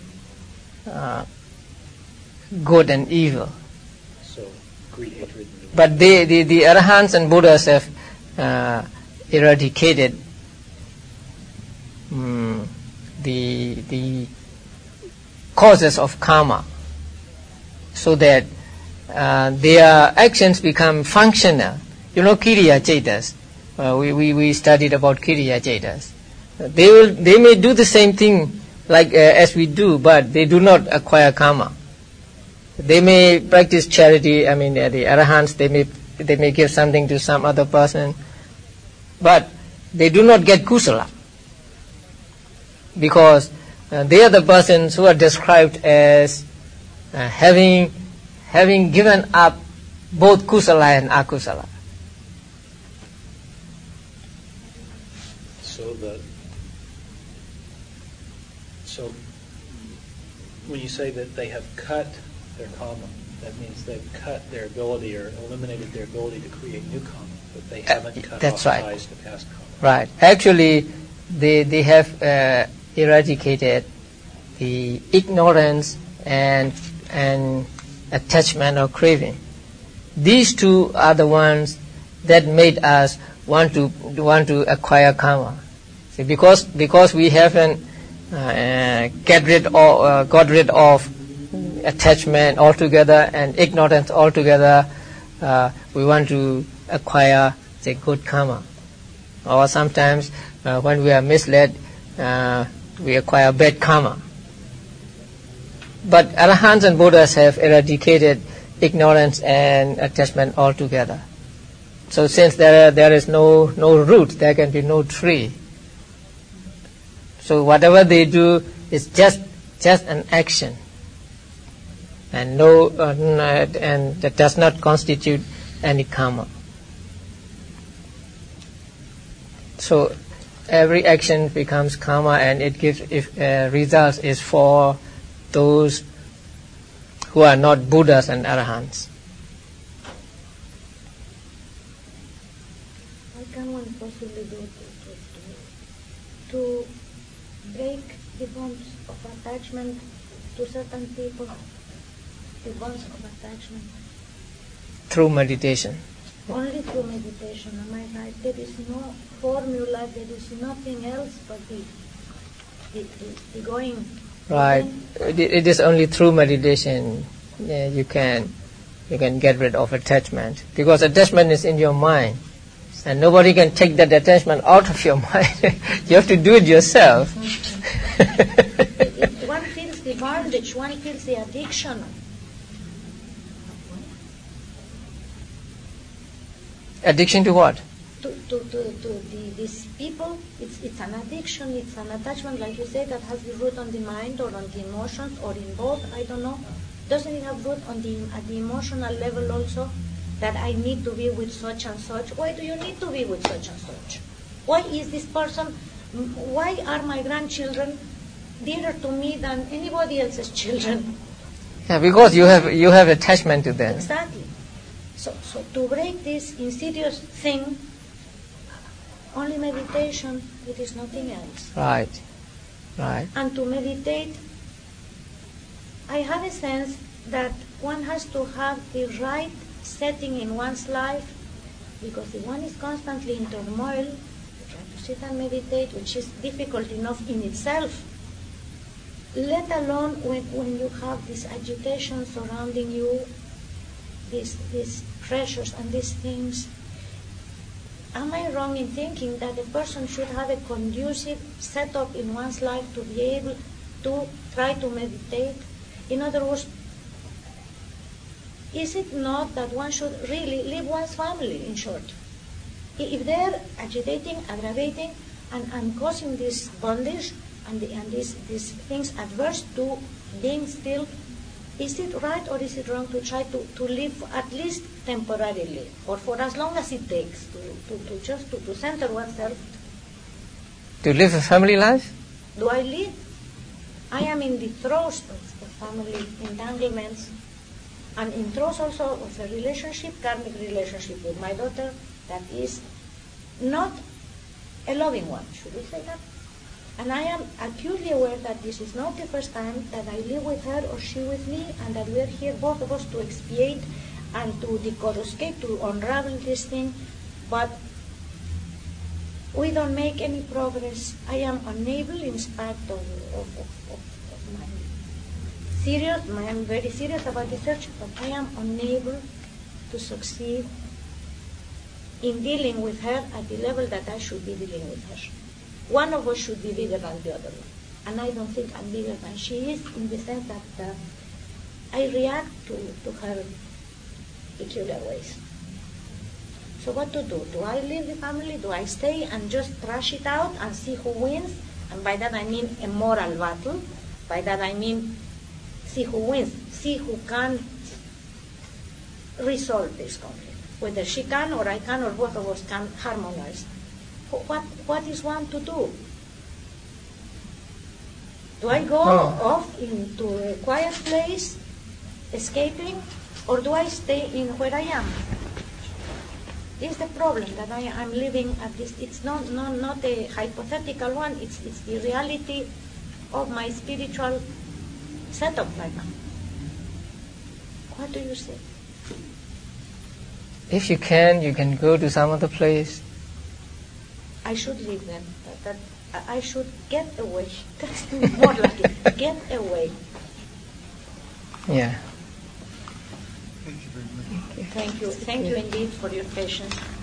good and evil. So, greed, hatred, and but the Arahants and Buddhas have eradicated the causes of karma, so that their actions become functional. You know, Kiriya Cetas. We studied about Kiriya Cetas. They may do the same thing like as we do, but they do not acquire karma. They may practice charity. The Arahants, they may give something to some other person, but they do not get kusala, because they are the persons who are described as having given up both kusala and akusala. So when you say that they have cut their karma, that means they've cut their ability or eliminated their ability to create new karma, but they haven't cut that's off right. ties to past karma. Right. Actually, they have eradicated the ignorance and attachment or craving. These two are the ones that made us want to acquire karma. See, because we haven't got rid of attachment altogether and ignorance altogether, we want to acquire, say, good karma. Or sometimes when we are misled, we acquire bad karma. But Arahants and Buddhas have eradicated ignorance and attachment altogether. So since there is no root, there can be no tree. So whatever they do is just an action, and and that does not constitute any karma. So every action becomes karma, and it gives results is for those who are not Buddhas and Arahants. What can one possibly do to break the bonds of attachment to certain people, the bonds of attachment? Through meditation. Only through meditation, am I right? There is no formula, there is nothing else but the going. Right. It is only through meditation you can get rid of attachment, because attachment is in your mind, and nobody can take that attachment out of your mind. You have to do it yourself. One feels the bondage, one feels the addiction. Addiction to what? These people, it's an addiction, it's an attachment, like you say, that has the root on the mind or on the emotions or in both, I don't know. Doesn't it have root at the emotional level also? That I need to be with such and such. Why do you need to be with such and such? Why is this person, why are my grandchildren dearer to me than anybody else's children? Yeah, because you have attachment to them. Exactly. So to break this insidious thing, only meditation, it is nothing else. Right. And to meditate, I have a sense that one has to have the right setting in one's life, because if one is constantly in turmoil, trying to sit and meditate, which is difficult enough in itself, let alone when you have this agitation surrounding you, these pressures and these things. Am I wrong in thinking that a person should have a conducive setup in one's life to be able to try to meditate? In other words, is it not that one should really leave one's family, in short? If they're agitating, aggravating, and causing this bondage and these things adverse to being still, is it right or is it wrong to try to live at least temporarily or for as long as it takes to center oneself? To live a family life? Do I live? I am in the throes of family entanglements and in throes also of a relationship, karmic relationship with my daughter that is not a loving one, should we say that? And I am acutely aware that this is not the first time that I live with her or she with me, and that we are here, both of us, to expiate and to decoruscate, to unravel this thing, but we don't make any progress. I am unable, in spite of my serious, I am very serious about research, but I am unable to succeed in dealing with her at the level that I should be dealing with her. One of us should be bigger than the other one. And I don't think I'm bigger than she is, in the sense that I react to her peculiar ways. So what to do? Do I leave the family? Do I stay and just trash it out and see who wins? And by that I mean a moral battle. By that I mean see who wins. See who can resolve this conflict. Whether she can or I can or both of us can harmonize. What is one to do? Do I go off into a quiet place, escaping, or do I stay in where I am? This is the problem that I'm living at this. It's not a hypothetical one. It's the reality of my spiritual setup right now. What do you say? If you can go to some other place. I should leave them. That I should get away. That's more like it. Get away. Yeah. Thank you very much. Thank you. Thank you indeed for your patience.